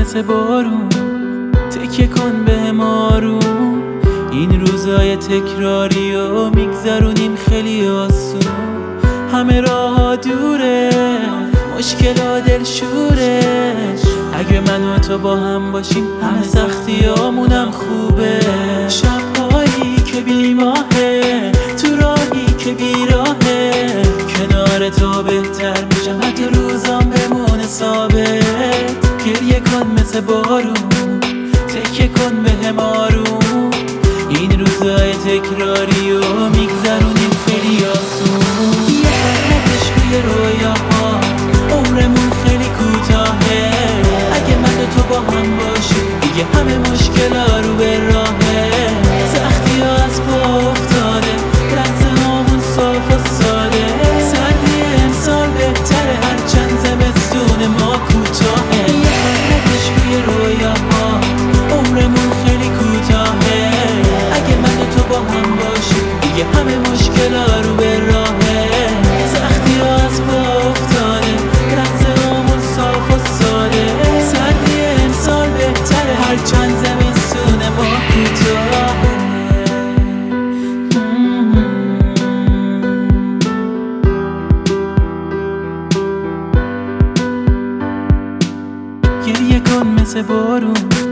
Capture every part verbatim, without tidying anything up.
مثل بارون، تکیه کن بهم آروم. این روزای تکراری و میگذرونیم خیلی آسون. همه راه دوره، مشکل دلشوره. اگه من و تو با هم باشیم همه سختیامونم خوبه. شبهایی که بی ماهه، تو راهی که بیراهه، کنار تو بهتر میشم حتی روزام بمونه ثابت. گریه کن مثل بارون، تکیه کن بهم آروم. این روزای تکراری و میگذرونیم خیلی آسون. یه حرکتش روی رویاها، عمرمون خیلی کوتاهه. اگه من و تو با هم باشیم دیگه همه مشکلا رو به راهه. سختی ها از پا افتاده، لحظه هامون صاف و ساده. سردی امسال بهتره هرچند زمستون ما کوتاهه. یه حرکتش روی رویاها، عمرمون خیلی کوتاهه. اگه من و تو با هم باشیم دیگه همه مشکلا رو به راهه. سختی ها از پا افتاده، لحظه هامون صاف و ساده. سردی امسال بهتره هرچند زمستون ما کوتاهه. گریه کن مثل بارون،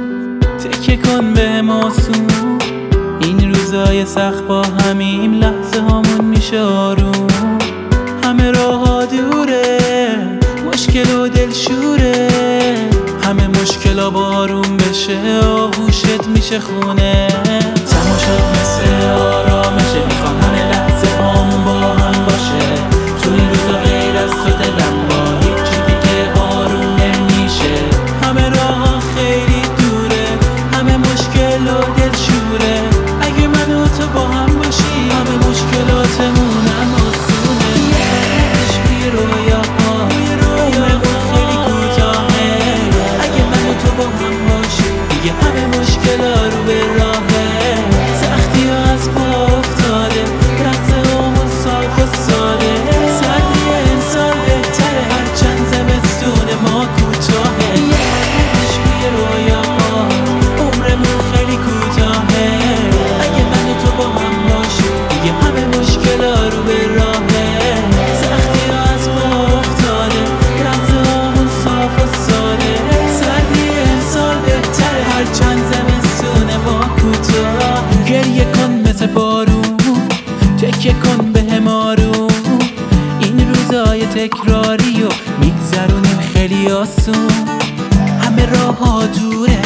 تکیه کن بهم آسون. این روزای سخت با همیم لحظه هامون میشه آروم. همه راه دوره، مشکل و دلشوره. همه مشکلا بارون بشه، آغوشت میشه خونه. تماشات مثل آرامشه، میخوام همه لحظه هامون با هم باشه. تو این روزا غیر از تو دلم با هیچی دیگه آروم نمیشه. همه راه خیلی دوره، همه مشکل و دلشوره. اگه من و تو با هم باشی همه مشکلاتمونم آسونه. یه حرکتش روی رویاها، عمرمون خیلی کوتاهه. اگه من و تو با هم باشی دیگه همه مشکلا رو به راهه. سختی ها از پا افتاده، لحظه هامون صاف و ساده. سردی امسال بهتره هرچند زمستون ما کوتاهه. یه حرکتش روی رویاها، عمرمون خیلی کوتاهه. اگه من و تو با هم باشی دیگه همه مشکلا رو به راهه. سختی ها از پا افتاده، لحظه هامون صاف و ساده. سردی امسال بهتره هرچند زمستون ما کوتاهه. گریه کن مثل بارون، تکیه کن بهم آروم. این روزای تکراری و میگذرونیم خیلی آسون. همه راه ها دوره،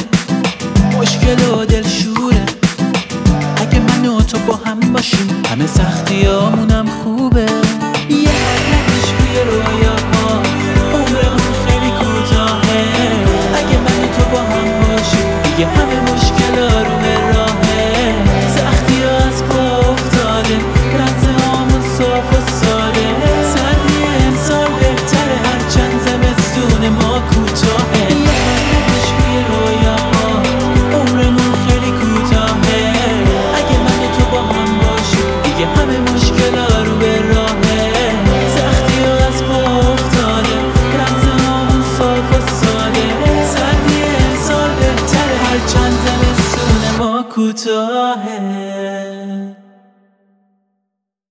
مشکل و دلشوره. اگه من و تو با هم باشیم همه سختیامونم خوبه. یه حرکتش روی رویاها، عمرمون خیلی کوتاهه. اگه من و تو با هم باشیم دیگه همه مشکلا رو به راهه. سختی ها از پا افتاده، لحظه هامون صاف و ساده. سردی امسال بهتره هرچند زمستون ما کوتاهه. یه حرکتش روی رویاها، عمرمون خیلی کوتاهه. اگه من و تو با هم باشیم دیگه همه مشکلا رو به راهه. سختی ها از پا افتاده، لحظه هامون صاف و ساده. سردی امسال بهتره هرچند زمستون ما کوتاهه.